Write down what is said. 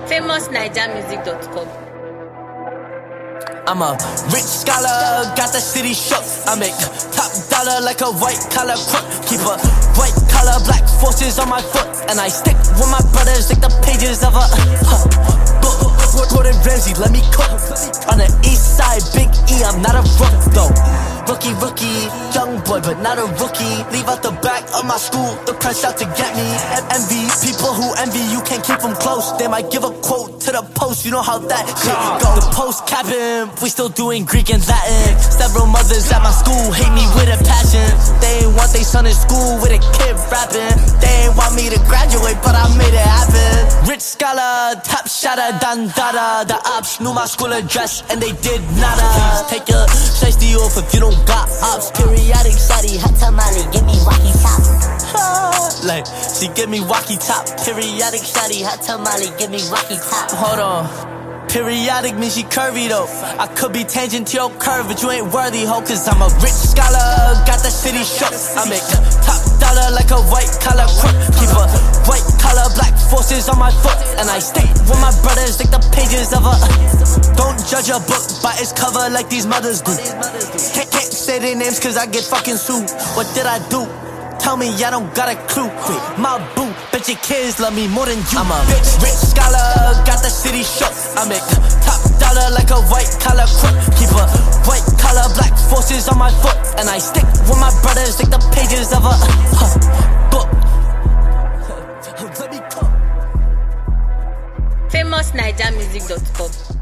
famousnigermusic.com. I'm a rich scholar, got the city shook. I make top dollar like a white collar crook. Keep a white collar, black forces on my foot, and I stick with my brothers like the pages of a book. Gordon Ramsay, let me cook. On the east side, Big E, I'm not a rook though. Rookie, young boy, but not a rookie. Leave out the back of my school, the press out to get me. Envy, people who envy you can't keep them close. They might give a quote to the post, you know how that shit go. The post cabin, we still doing Greek and Latin. Several mothers at my school hate me with a passion. They ain't want their son in school with a kid rapping. They ain't want me to graduate, but I made it happen. Rich scholar, top shotter, dandada. The ops knew my school address and they did nada. Take your shiesty off if you don't got ops. Periodic shawty, hot tamale, give me walkie top. Like, she give me walkie top. Periodic shawty, hot tamale, give me walkie top. Hold on. Periodic means she curvy though. I could be tangent to your curve, but you ain't worthy, ho. Cause I'm a rich scholar, got the city shook. I make top dollar like a white collar crook. Keep a white collar, black forces on my foot, and I stick with my brothers like the pages of a don't judge a book by its cover like these mothers do. Can't say their names cause I get fucking sued. What did I do? Tell me I don't got a clue. Wait, my boo, bet your kids love me more than you. I'm a rich scholar, got the city shook. I make top dollar like a white collar crook. Keep a white collar, black forces on my foot, and I stick with my brothers like the pages of a book. famousnigermusic.com.